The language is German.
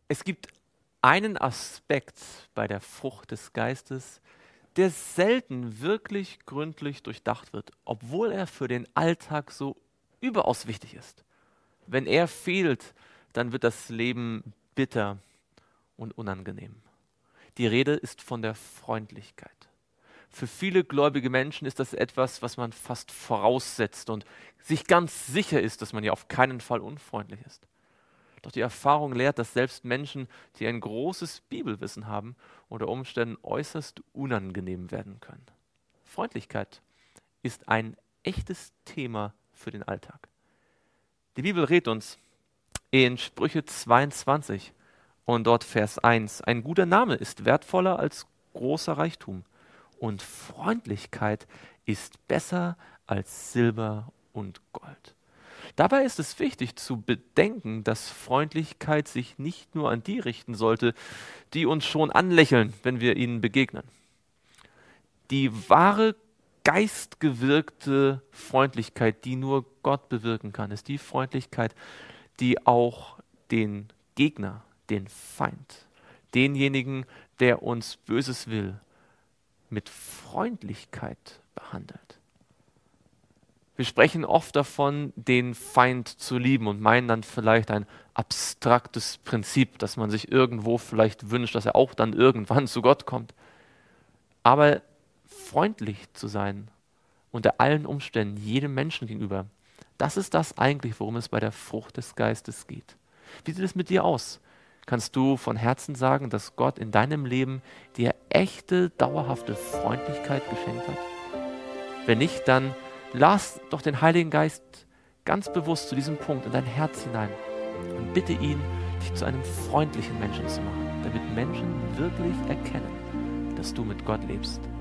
Es gibt einen Aspekt bei der Frucht des Geistes, der selten wirklich gründlich durchdacht wird, obwohl er für den Alltag so überaus wichtig ist. Wenn er fehlt, dann wird das Leben bitter und unangenehm. Die Rede ist von der Freundlichkeit. Für viele gläubige Menschen ist das etwas, was man fast voraussetzt und sich ganz sicher ist, dass man ja auf keinen Fall unfreundlich ist. Doch die Erfahrung lehrt, dass selbst Menschen, die ein großes Bibelwissen haben, unter Umständen äußerst unangenehm werden können. Freundlichkeit ist ein echtes Thema für den Alltag. Die Bibel rät uns in Sprüche 22 und dort Vers 1: Ein guter Name ist wertvoller als großer Reichtum und Freundlichkeit ist besser als Silber und Gold. Dabei ist es wichtig zu bedenken, dass Freundlichkeit sich nicht nur an die richten sollte, die uns schon anlächeln, wenn wir ihnen begegnen. Die wahre geistgewirkte Freundlichkeit, die nur Gott bewirken kann, ist die Freundlichkeit, die auch den Gegner, den Feind, denjenigen, der uns Böses will, mit Freundlichkeit behandelt. Wir sprechen oft davon, den Feind zu lieben und meinen dann vielleicht ein abstraktes Prinzip, dass man sich irgendwo vielleicht wünscht, dass er auch dann irgendwann zu Gott kommt. Aber freundlich zu sein, unter allen Umständen, jedem Menschen gegenüber, das ist das eigentlich, worum es bei der Frucht des Geistes geht. Wie sieht es mit dir aus? Kannst du von Herzen sagen, dass Gott in deinem Leben dir echte, dauerhafte Freundlichkeit geschenkt hat? Wenn nicht, dann lass doch den Heiligen Geist ganz bewusst zu diesem Punkt in dein Herz hinein und bitte ihn, dich zu einem freundlichen Menschen zu machen, damit Menschen wirklich erkennen, dass du mit Gott lebst.